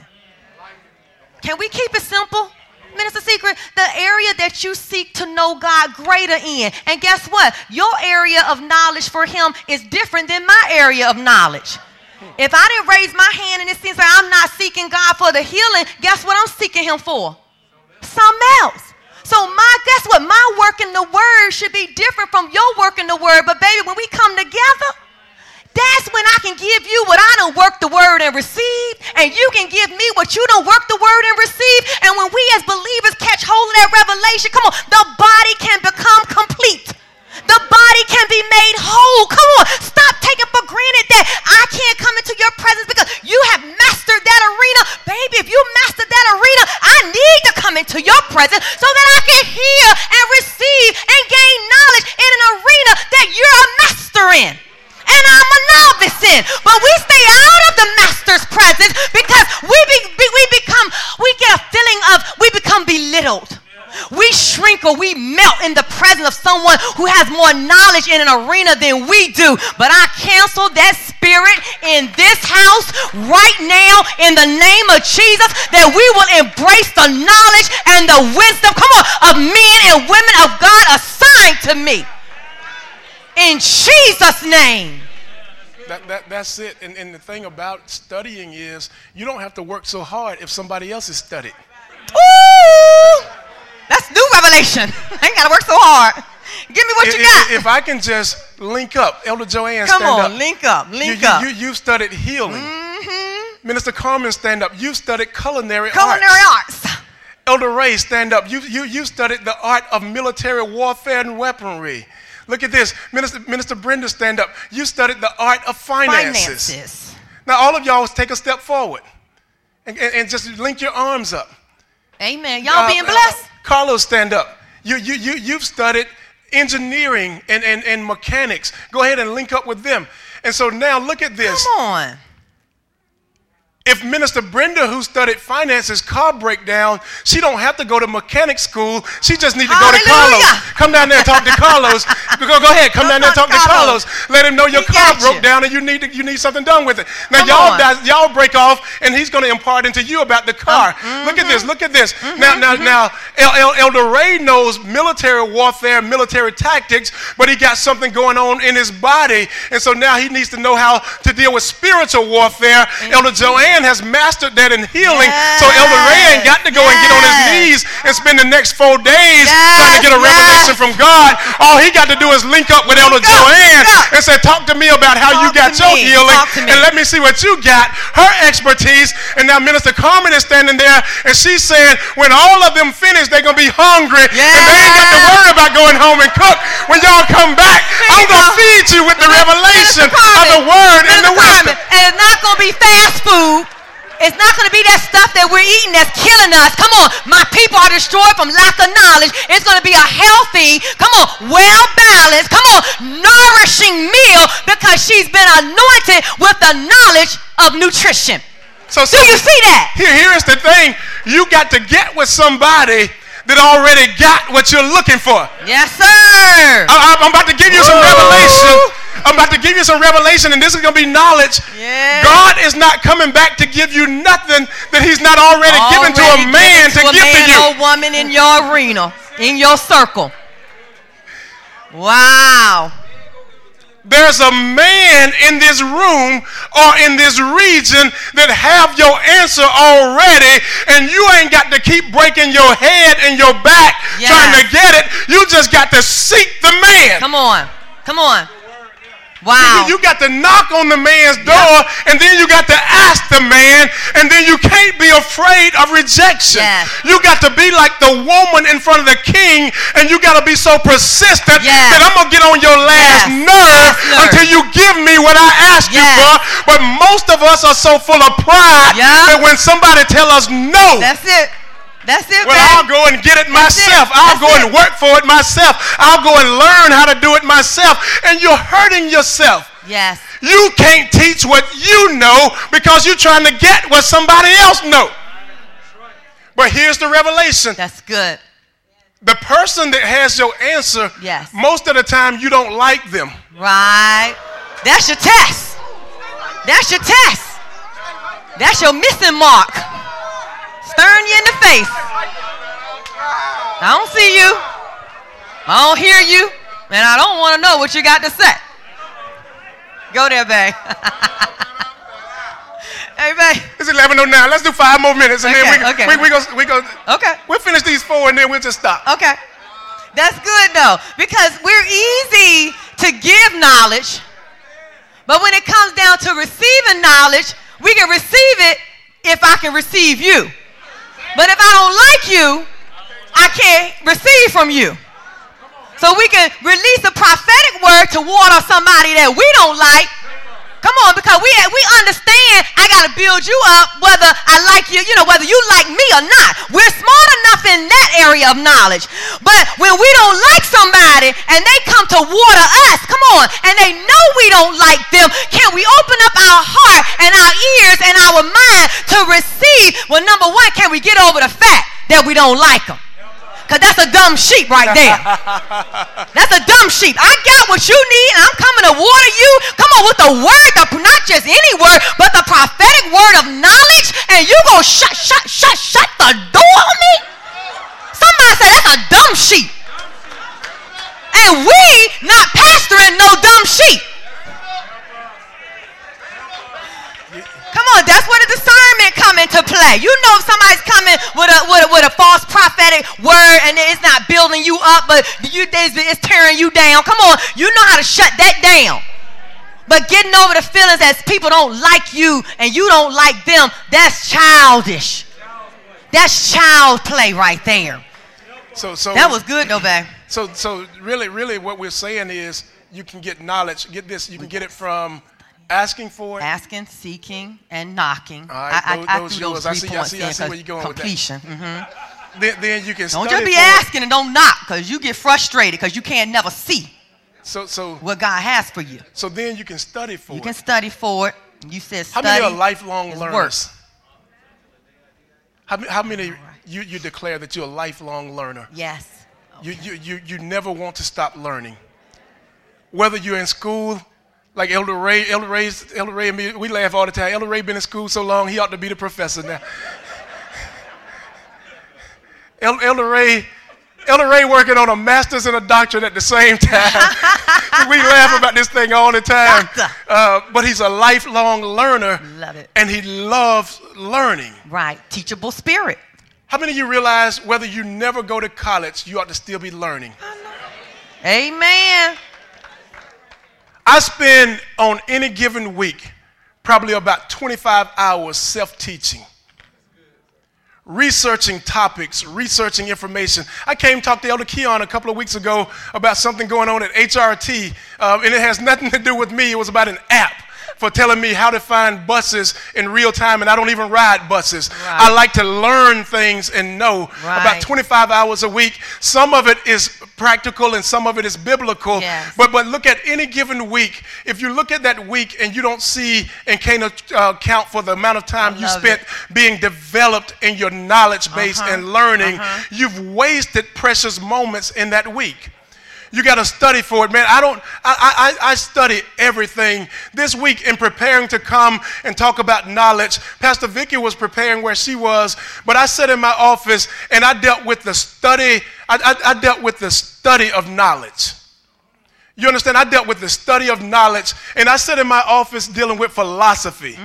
Can we keep it simple? Minister Secret, the area that you seek to know God greater in. And guess what? Your area of knowledge for him is different than my area of knowledge. If I didn't raise my hand and it seems like I'm not seeking God for the healing, guess what I'm seeking him for? Something else. So guess what? My work in the word should be different from your work in the word. But baby, when we come together, that's when I can give you what I done work the word and receive, and you can give me what you done work the word and receive. And when we as believers catch hold of that revelation, come on, the body can become complete. The body can be made whole. Come on, stop taking for granted that I can't come into your presence because you have mastered that arena. Baby, if you mastered that arena, I need to come into your presence so that I can hear and receive and gain knowledge in an arena that you're a master in. And I'm a novice in. But we stay out of the master's presence because we get a feeling of we become belittled. We shrink or we melt in the presence of someone who has more knowledge in an arena than we do. But I cancel that spirit in this house right now in the name of Jesus, that we will embrace the knowledge and the wisdom, of men and women of God assigned to me. In Jesus' name. That's it. And the thing about studying is you don't have to work so hard if somebody else has studied. Ooh! That's new revelation. I ain't got to work so hard. Give me what you got. If I can just link up. Elder Joanne, come stand on, up. Link up. You've studied healing. Mm-hmm. Minister Carmen, stand up. You've studied culinary arts. Elder Ray, stand up. You studied the art of military warfare and weaponry. Look at this. Minister Brenda, stand up. You studied the art of finances. Now, all of y'all take a step forward and just link your arms up. Amen. Y'all being blessed. Carlos, stand up. You've studied engineering and mechanics. Go ahead and link up with them. And so now look at this. Come on. If Minister Brenda, who studied finances, car breakdown, she don't have to go to mechanic school. She just need to go to Carlos. Come down there and talk to Carlos. Go ahead. Come down there and talk to Carlos. Let him know your car broke down and you need something done with it. Now y'all break off, and he's going to impart into you about the car. Look at this. Look at this. Now, Elder Ray knows military warfare, military tactics, but he got something going on in his body, and so now he needs to know how to deal with spiritual warfare. Elder Joanne has mastered that in healing, so Elder Ray ain't got to go and get on his knees and spend the next 4 days trying to get a revelation from God. All he got to do is link up with Elder Joanne and say, talk to me about how you got your healing, and let me see what you got, her expertise. And now Minister Carmen is standing there, and she's saying, when all of them finish, they're going to be hungry, and they ain't got to worry about going home and cook. When y'all come back, I'm going to feed you with the revelation of the word and the wisdom. And it's not going to be fast food. It's not going to be that stuff that we're eating that's killing us. Come on. My people are destroyed from lack of knowledge. It's going to be a healthy, come on, well-balanced, come on, nourishing meal, because she's been anointed with the knowledge of nutrition. So do you see that? Here's the thing. You got to get with somebody that already got what you're looking for. Yes, sir. I'm about to give you some revelation. I'm about to give you some revelation, and this is going to be knowledge. Yeah. God is not coming back to give you nothing that he's not already given to a man to give to you. Or woman in your arena, in your circle. Wow. There's a man in this room or in this region that have your answer already, and you ain't got to keep breaking your head and your back trying to get it. You just got to seek the man. Come on. Come on. Wow. You got to knock on the man's door, and then you got to ask the man, and then you can't be afraid of rejection. Yes. You got to be like the woman in front of the king, and you got to be so persistent that I'm going to get on your last nerve until you give me what I asked you for. But most of us are so full of pride that when somebody tell us no, that's it. That's it, well, I'll go and get it myself. I'll go and work for it myself. I'll go and learn how to do it myself. And you're hurting yourself. Yes. You can't teach what you know because you're trying to get what somebody else knows. But here's the revelation. That's good. The person that has your answer, most of the time you don't like them. Right. That's your test. That's your test. That's your missing mark. Staring you in the face. I don't see you. I don't hear you. And I don't want to know what you got to say. Go there, babe. Hey, babe. It's 11:09. Let's do 5 more minutes. And then we'll finish these 4 and then we'll just stop. Okay. That's good, though. Because we're easy to give knowledge. But when it comes down to receiving knowledge, we can receive it if I can receive you. But if I don't like you, I can't receive from you. So we can release a prophetic word to water somebody that we don't like. Come on, because we understand I got to build you up whether I like you, whether you like me or not. We're smart enough in that area of knowledge. But when we don't like somebody and they come to water us, come on, and they know we don't like them, can we open up our heart and our ears and our mind to receive? Well, number one, can we get over the fact that we don't like them? Because that's a dumb sheep right there. That's a dumb sheep. I got what you need, and I'm coming to water you. Come on, with the word, not just any word, but the prophetic word of knowledge, and you go shut the door on me? Somebody say that's a dumb sheep. And we not pastoring no dumb sheep. Come on, that's where the discernment come into play. You know if somebody's coming with a false prophetic word and it's not building you up, but it's tearing you down. Come on, you know how to shut that down. But getting over the feelings as people don't like you and you don't like them, that's childish. That's child play right there. So that was good though, babe. So really what we're saying is you can get knowledge. Get this, you can get it from asking for it. Asking, seeking, and knocking. All right, I threw those 3 points in. I see where you're going completion. With that. Then you can don't just be asking and don't knock, because you get frustrated because you can't never see so what God has for you. So then you can study for it. You can study for it. You said How study. many are lifelong learners? Work. How many you declare that you're a lifelong learner? Yes. Okay. You never want to stop learning. Whether you're in school, like Elder Ray and me, we laugh all the time. Elder Ray been in school so long, he ought to be the professor now. Elder Ray working on a master's and a doctorate at the same time. We laugh about this thing all the time. But he's a lifelong learner. Love it. And he loves learning. Right. Teachable spirit. How many of you realize whether you never go to college, you ought to still be learning? Amen. I spend on any given week probably about 25 hours self-teaching, researching topics, researching information. I came to talk to Elder Keon a couple of weeks ago about something going on at HRT, and it has nothing to do with me. It was about an app for telling me how to find buses in real time, and I don't even ride buses. Right. I like to learn things and know. Right. About 25 hours a week. Some of it is practical and some of it is biblical. Yes. But look at any given week. If you look at that week and you don't see and can't account for the amount of time you spent being developed in your knowledge base and learning, you've wasted precious moments in that week. You got to study for it, man. I study everything. This week in preparing to come and talk about knowledge, Pastor Vicky was preparing where she was, but I sat in my office and I dealt with the study. I dealt with the study of knowledge. You understand? I dealt with the study of knowledge, and I sat in my office dealing with philosophy.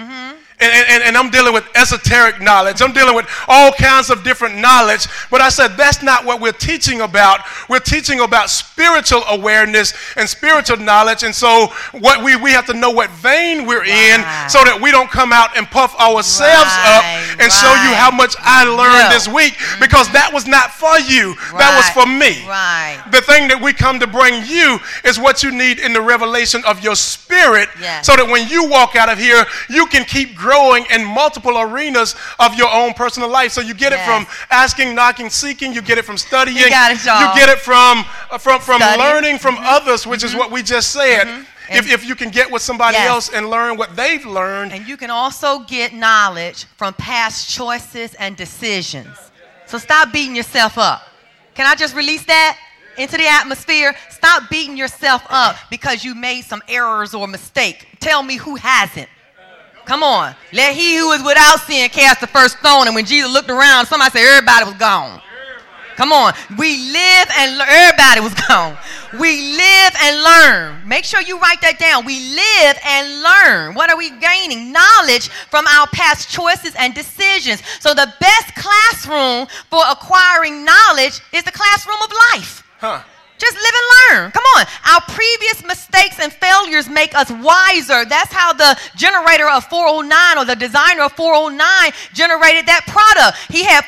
And I'm dealing with esoteric knowledge. I'm dealing with all kinds of different knowledge. But I said, that's not what we're teaching about. We're teaching about spiritual awareness and spiritual knowledge. And so what we have to know what vein we're in so that we don't come out and puff ourselves up and show you how much I learned this week, because that was not for you. That was for me. The thing that we come to bring you is what you need in the revelation of your spirit, so that when you walk out of here, you can keep growing in multiple arenas of your own personal life. So you get it from asking, knocking, seeking. You get it from studying. You get it from learning from others, which is what we just said. If you can get with somebody else and learn what they've learned. And you can also get knowledge from past choices and decisions. So stop beating yourself up. Can I just release that into the atmosphere? Stop beating yourself up because you made some errors or mistake. Tell me who hasn't. Come on. Let he who is without sin cast the first stone. And when Jesus looked around, somebody said everybody was gone. Come on. We live and everybody was gone. We live and learn. Make sure you write that down. We live and learn. What are we gaining? Knowledge from our past choices and decisions. So the best classroom for acquiring knowledge is the classroom of life. Just live and learn. Come on. Our previous mistakes and failures make us wiser. That's how the generator of 409 or the designer of 409 generated that product. He had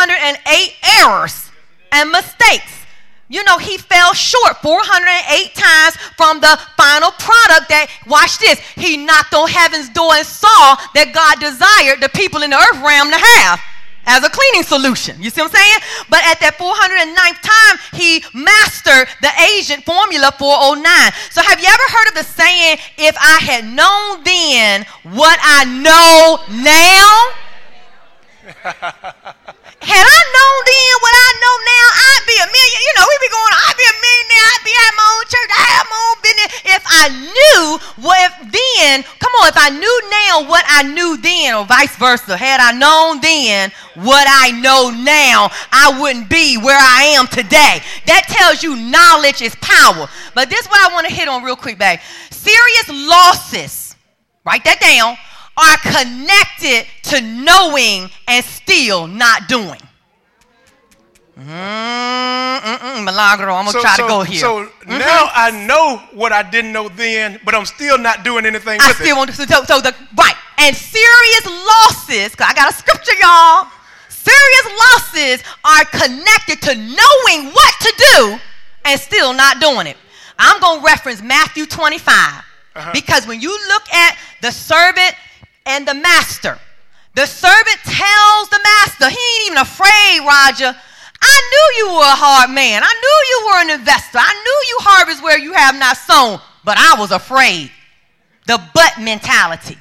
408 errors and mistakes. You know, he fell short 408 times from the final product that, watch this, he knocked on heaven's door and saw that God desired the people in the earth realm to have as a cleaning solution. You see what I'm saying? But at that 409th time, he mastered the agent formula 409. So have you ever heard of the saying, if I had known then what I know now? Had I known then what I know now, I'd be a million. You know, we be going, I'd be a millionaire. I'd be at my own church. I have my own business. If I knew if I knew now what I knew then, or vice versa, had I known then what I know now, I wouldn't be where I am today. That tells you knowledge is power. But this is what I want to hit on real quick, babe. Serious losses, write that down, are connected to knowing and still not doing. Milagro, I'm going to try to go here. So now I know what I didn't know then, but I'm still not doing anything with it. Right. And serious losses, because I got a scripture, y'all. Serious losses are connected to knowing what to do and still not doing it. I'm going to reference Matthew 25. Because when you look at the servant and the master, the servant tells the master, he ain't even afraid, Roger. I knew you were a hard man. I knew you were an investor. I knew you harvest where you have not sown, but I was afraid. The but mentality.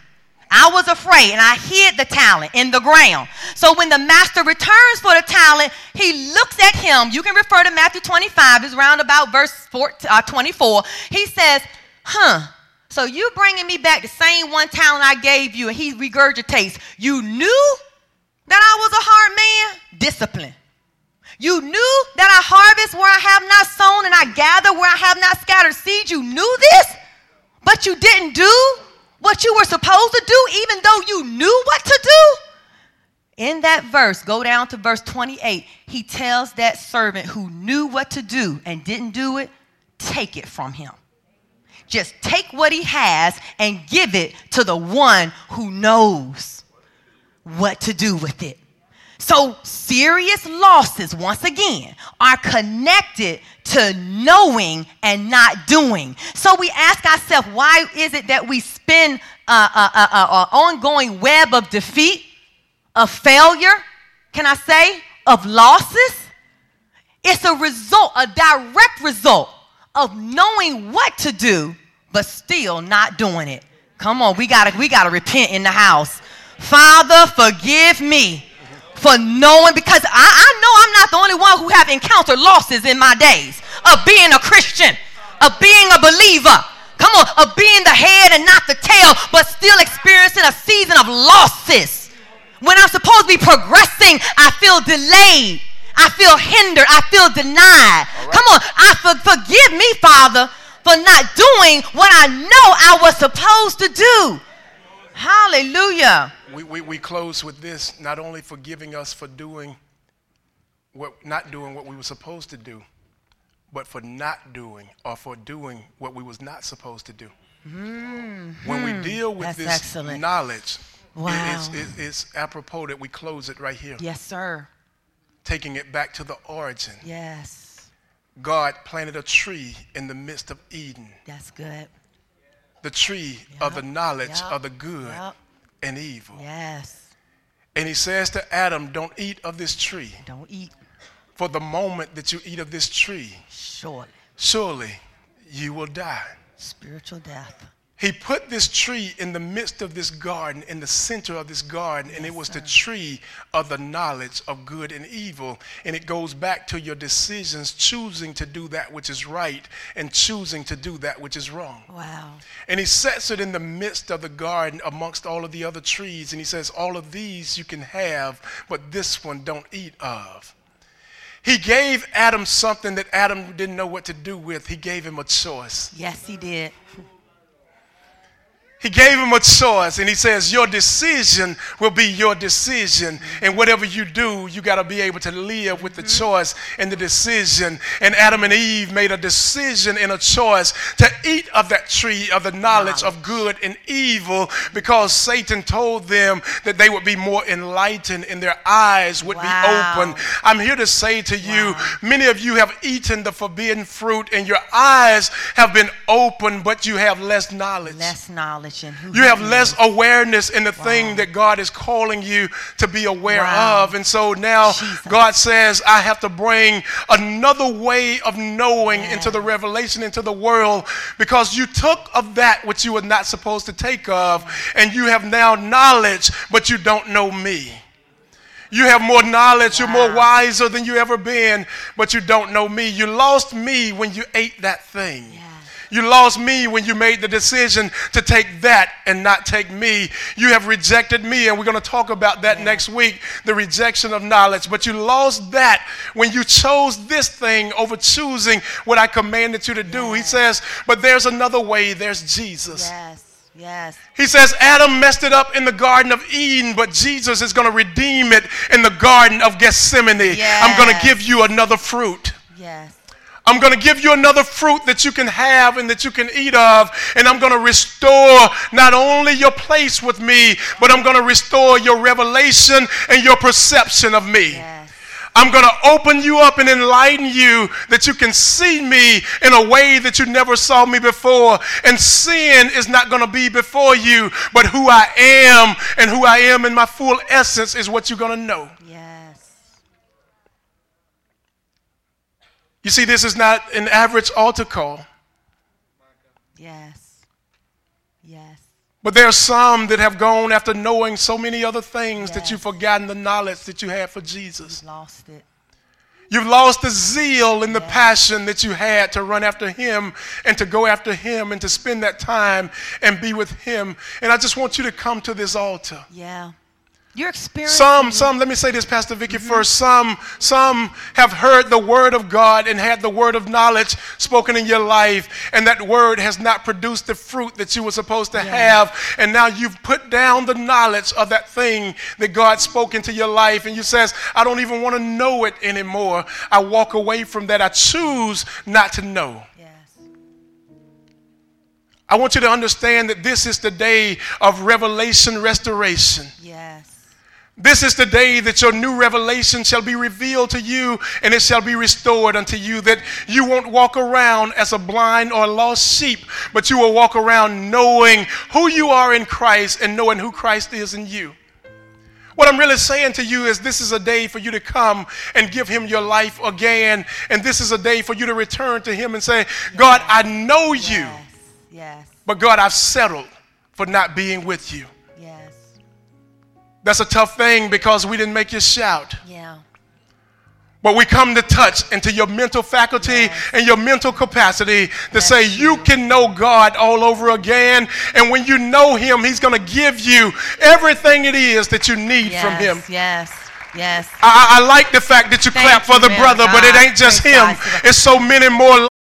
I was afraid, and I hid the talent in the ground. So when the master returns for the talent, he looks at him. You can refer to Matthew 25. It's around about verse 24. He says, so you bringing me back the same one talent I gave you, and he regurgitates. You knew that I was a hard man? Discipline. You knew that I harvest where I have not sown, and I gather where I have not scattered seed. You knew this, but you didn't do what you were supposed to do, even though you knew what to do. In that verse, go down to verse 28, he tells that servant who knew what to do and didn't do it, take it from him. Just take what he has and give it to the one who knows what to do with it. So serious losses, once again, are connected to knowing and not doing. So we ask ourselves, why is it that we spin an ongoing web of defeat, of failure, can I say, of losses? It's a result, a direct result of knowing what to do, but still not doing it. Come on, we gotta repent in the house. Father, forgive me for knowing, because I know I'm not the only one who have encountered losses in my days of being a Christian, of being a believer. Come on, of being the head and not the tail, but still experiencing a season of losses. When I'm supposed to be progressing, I feel delayed. I feel hindered. I feel denied. Right. Come on, forgive me, Father, for not doing what I know I was supposed to do. Hallelujah. We close with this, not only forgiving us for not doing what we were supposed to do, but for not doing or for doing what we was not supposed to do. Mm-hmm. When we deal with this excellent knowledge, it's apropos that we close it right here. Yes, sir. Taking it back to the origin. Yes. God planted a tree in the midst of Eden. That's good. The tree of the knowledge of the good and evil. Yes. And he says to Adam, don't eat of this tree. Don't eat. For the moment that you eat of this tree, surely you will die. Spiritual death. He put this tree in the midst of this garden, in the center of this garden, and it was the tree of the knowledge of good and evil. And it goes back to your decisions, choosing to do that which is right and choosing to do that which is wrong. Wow. And he sets it in the midst of the garden amongst all of the other trees, and he says, all of these you can have, but this one don't eat of. He gave Adam something that Adam didn't know what to do with. He gave him a choice. Yes, he did. He gave him a choice, and he says, your decision will be your decision. And whatever you do, you got to be able to live with the choice and the decision. And Adam and Eve made a decision and a choice to eat of that tree of the knowledge of good and evil, because Satan told them that they would be more enlightened and their eyes would be open. I'm here to say to you, many of you have eaten the forbidden fruit and your eyes have been open, but you have less knowledge. Less knowledge. You have less awareness in the thing that God is calling you to be aware of. And so now God says, I have to bring another way of knowing into the revelation, into the world, because you took of that which you were not supposed to take of, and you have now knowledge, but you don't know me. You have more knowledge, you're more wiser than you ever been, but you don't know me. You lost me when you ate that thing. You lost me when you made the decision to take that and not take me. You have rejected me, and we're going to talk about that next week, the rejection of knowledge. But you lost that when you chose this thing over choosing what I commanded you to do. He says, but there's another way. There's Jesus. Yes. He says Adam messed it up in the Garden of Eden, but Jesus is going to redeem it in the Garden of Gethsemane. I'm going to give you another fruit. I'm going to give you another fruit that you can have and that you can eat of. And I'm going to restore not only your place with me, but I'm going to restore your revelation and your perception of me. I'm going to open you up and enlighten you that you can see me in a way that you never saw me before. And sin is not going to be before you, but who I am, and who I am in my full essence is what you're going to know. You see, this is not an average altar call. But there are some that have gone after knowing so many other things that Yes. you've forgotten the knowledge that you had for Jesus. Lost it. You've lost the zeal and the Yes. passion that you had to run after him and to go after him and to spend that time and be with him. And I just want you to come to this altar. Yeah. You're experiencing. Some, let me say this, Pastor Vicki, first. Some have heard the word of God and had the word of knowledge spoken in your life, and that word has not produced the fruit that you were supposed to have. And now you've put down the knowledge of that thing that God spoke into your life, and you says, I don't even want to know it anymore. I walk away from that. I choose not to know. Yes. I want you to understand that this is the day of revelation restoration. Yes. This is the day that your new revelation shall be revealed to you, and it shall be restored unto you, that you won't walk around as a blind or lost sheep, but you will walk around knowing who you are in Christ and knowing who Christ is in you. What I'm really saying to you is this is a day for you to come and give him your life again, and this is a day for you to return to him and say, God, I know you, Yes. but God, I've settled for not being with you. Yes. That's a tough thing because we didn't make you shout. Yeah. But we come to touch into your mental faculty and your mental capacity to say you can know God all over again. And when you know him, he's going to give you everything it is that you need from him. Yes. Yes. I like the fact that you Thank clap for you, the man, brother, but it God. ain't just Praise him. God. It's so many more